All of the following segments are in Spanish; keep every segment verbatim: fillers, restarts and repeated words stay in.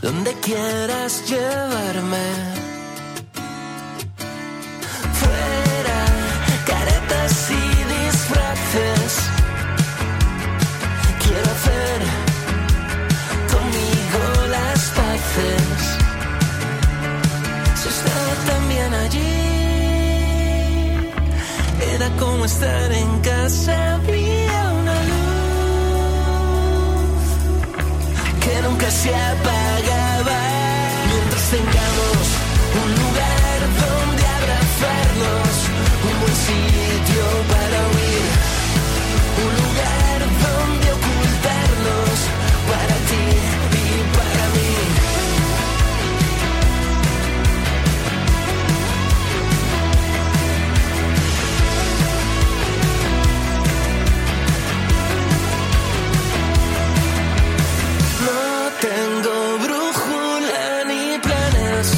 donde quieras llevarme. Fuera, caretas y disfraces. Quiero hacer conmigo las paces. Si estaba también allí, era como estar en casa. Había una luz que nunca se apagaba. Mientras tengamos un lugar donde abrazarnos, un buen sitio para huir, un lugar donde ocultarnos, para ti y para mí. No tengo brújula ni planes.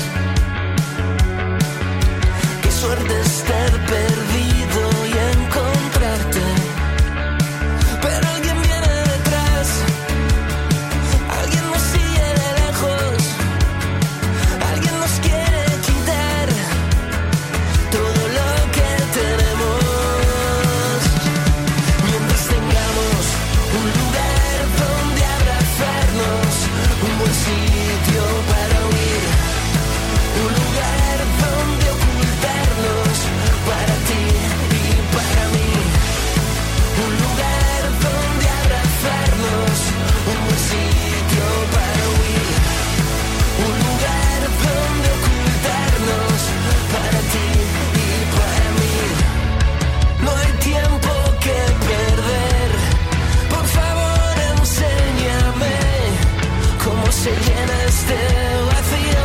Qué suerte estar perdido y encontrarte. Pero alguien viene detrás, alguien nos sigue de lejos, alguien nos quiere quitar todo lo que tenemos. Mientras tengamos un lugar donde abrazarnos, un buen sitio para huir, un lugar donde ocultarnos, para ti y para mí, un lugar donde abrazarnos, un buen sitio para huir, un lugar donde ocultarnos, para ti y para mí. No hay tiempo que perder, por favor enséñame cómo se llena este vacío.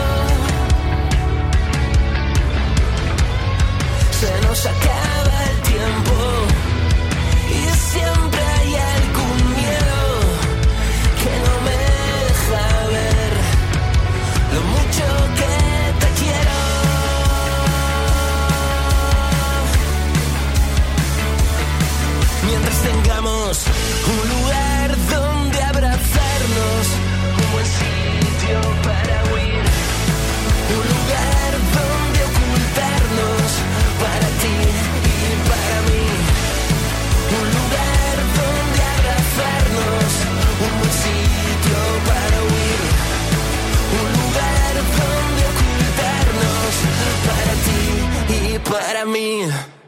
Se nos acaba el tiempo y siempre hay algún miedo que no me deja ver lo mucho que te quiero. Mientras tengamos un lugar donde abrazarnos, un buen sitio para huir, un lugar donde ocultarnos, para ti y para mí, un lugar donde abrazarnos, un buen sitio para huir, un lugar donde ocultarnos, para ti y para mí.